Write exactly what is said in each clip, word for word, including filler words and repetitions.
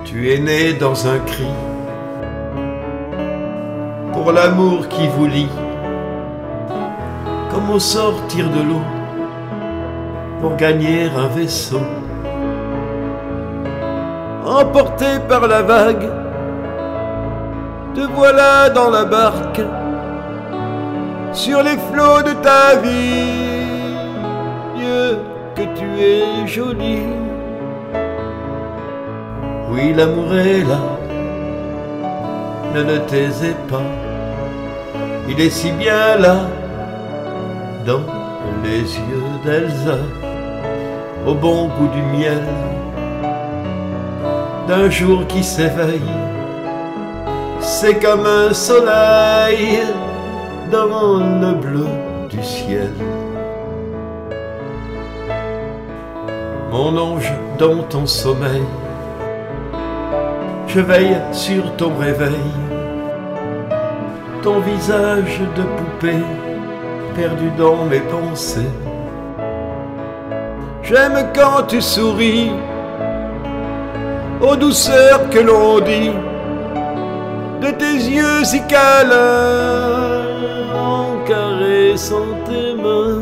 Tu es né dans un cri pour l'amour qui vous lie, comme au sortir de l'eau pour gagner un vaisseau. Emporté par la vague, te voilà dans la barque, sur les flots de ta vie. Dieu, que tu es jolie. Oui, l'amour est là, ne le taisez pas. Il est si bien là, dans les yeux d'Elsa, au bon goût du miel, d'un jour qui s'éveille. C'est comme un soleil dans le bleu du ciel. Mon ange, dans ton sommeil, je veille sur ton réveil, ton visage de poupée perdu dans mes pensées. J'aime quand tu souris, aux douceurs que l'on dit de tes yeux si câlins, en caressant tes mains.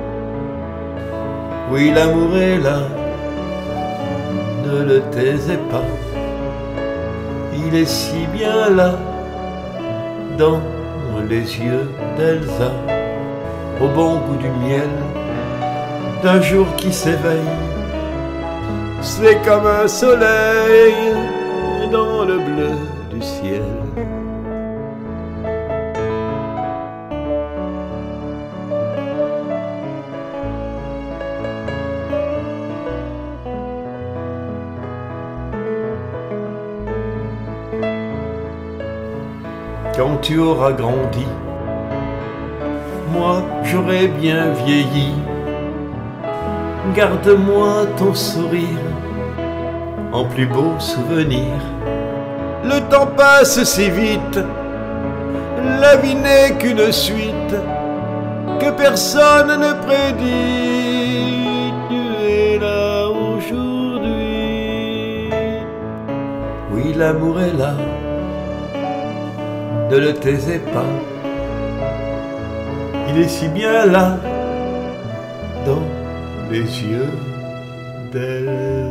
Oui, l'amour est là, ne le taisez pas. Il est si bien là, dans les yeux d'Elsa, au bon goût du miel, d'un jour qui s'éveille. C'est comme un soleil dans le bleu du ciel. Quand tu auras grandi, moi j'aurai bien vieilli. Garde-moi ton sourire en plus beau souvenir. Le temps passe si vite, la vie n'est qu'une suite que personne ne prédit. Tu es là aujourd'hui. Oui, l'amour est là, ne le taisez pas. Il est si bien là, dans les yeux d'elle.